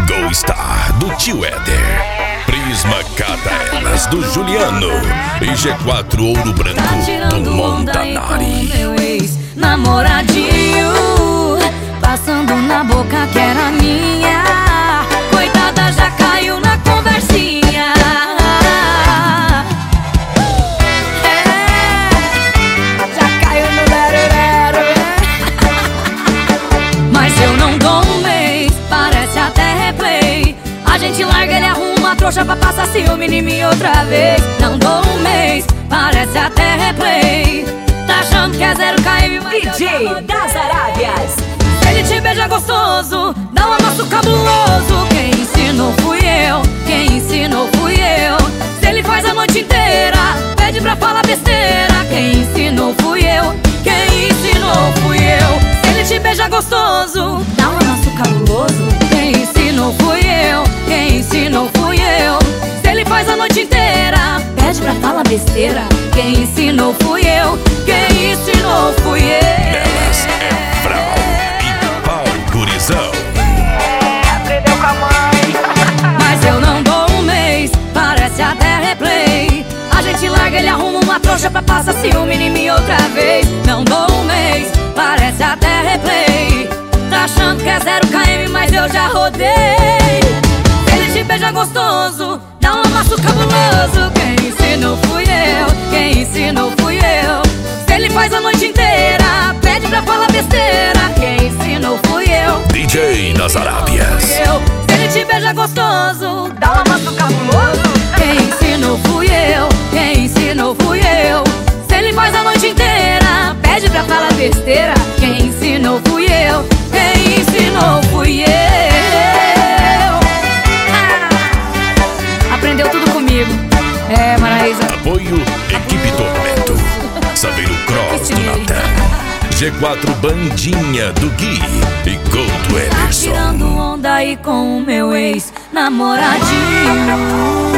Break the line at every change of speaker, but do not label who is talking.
Go Star do tio Éder, Prisma Cataelas do Juliano e G4 Ouro Branco do Montanari.
Meu ex-namoradinho, passando na boca que era minha. Coitada, já caiu na conversinha. Já caiu no lero-lero. Mas eu não dou um mês, parece até replay. A gente larga, ele arruma a trouxa pra passar ciúme em mim outra vez. Não dou um mês, parece até replay. Tá achando que é 0 km, mas
DJ das Arábias.
se ele te beija gostoso, dá um amasso cabuloso. Quem ensinou fui eu, quem ensinou fui eu. Se ele faz a noite inteira, pede pra falar besteira. Quem ensinou fui eu, quem ensinou fui eu. Se ele te beija gostoso, dá um amasso cabuloso. Quem ensinou fui eu, quem ensinou fui eu. Se ele faz a noite inteira, pede pra falar besteira. Quem ensinou fui eu, quem ensinou fui eu.
Elas é Frau e Pau Gurizão.
Aprendeu com a mãe.
Mas eu não dou um mês, parece até replay. A gente larga, ele arruma uma trouxa pra passar ciúme em mim outra vez. Não dou um mês, parece até replay. Tá achando que é 0 km, mas eu já rodei. Se ele te beija gostoso, dá um amasso cabuloso. Quem ensinou fui eu, quem ensinou fui eu. Se ele faz a noite inteira, pede pra falar besteira. Quem ensinou fui eu,
DJ das Arábias.
eu. Se ele te beija gostoso, dá um amasso cabuloso. Quem ensinou fui eu, quem ensinou fui eu. Se ele faz a noite inteira, pede pra falar besteira. Quem ensinou fui eu, quem ensinou fui eu. Aprendeu tudo comigo. É, Maraísa.
Apoio Equipe Tormento, Saveiro Cross do Natan, G4 Bandinha do Gui e Gol do
Tá
Emerson.
tirando onda aí com o meu ex-namoradinho.